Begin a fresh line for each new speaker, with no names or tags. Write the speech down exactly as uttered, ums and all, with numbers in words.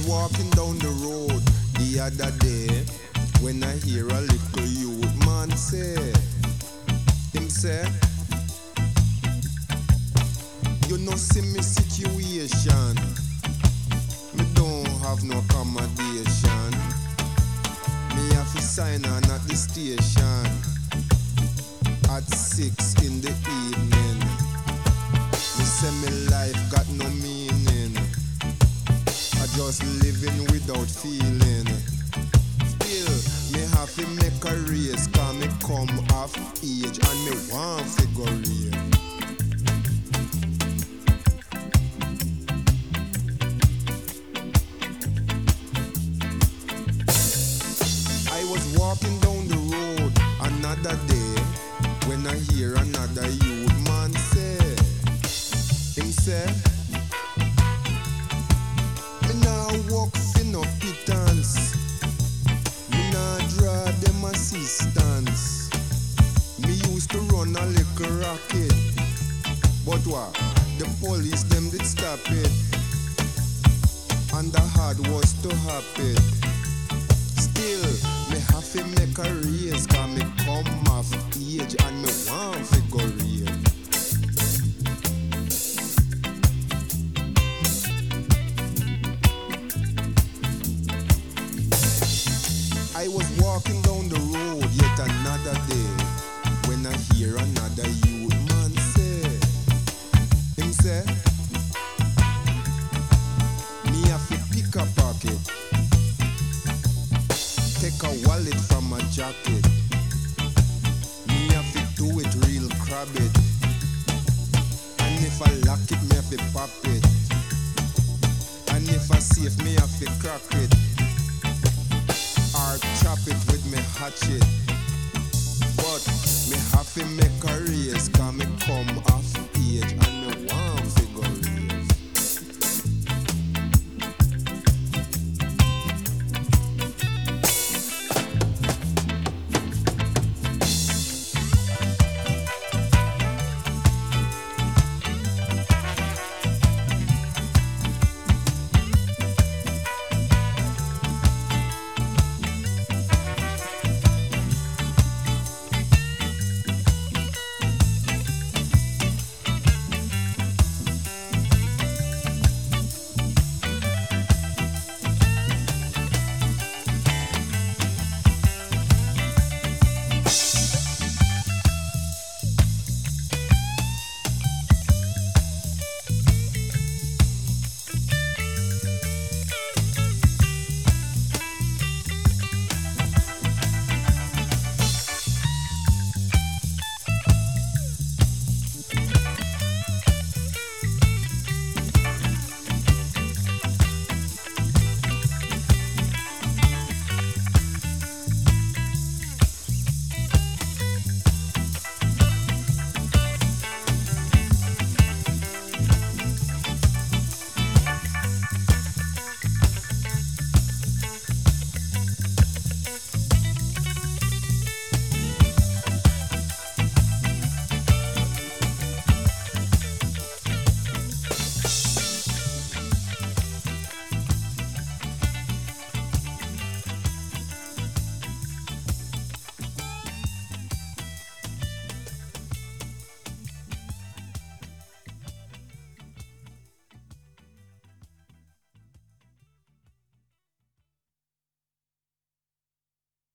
walking down the road the other day when I hear a little youth man say, him say, you know see me situation, me don't have no accommodation, me have to sign on at the station at six in the evening. Me say me life got no meaning, I just living without feeling. Still, me have to make a race, cause me come off age and me want figure real. I was walking down the road another day when I hear another youth man say, him say, me nah walk for no pittance, me nah draw them assistance. Me used to run a little rocket, but what? The police them did stop it, and the hard was to happen. Still, me have to make a race, cause me come off age and me want figure real. I was walking down the road yet another day when I hear another youth man say, him say, me have to pick a pocket, take a wallet from my jacket, me have to do it real crab it, and if I lock it me have to pop it, and if I safe me have to crack it, or chop it with me hatchet. But me have to make a race, cause me come off age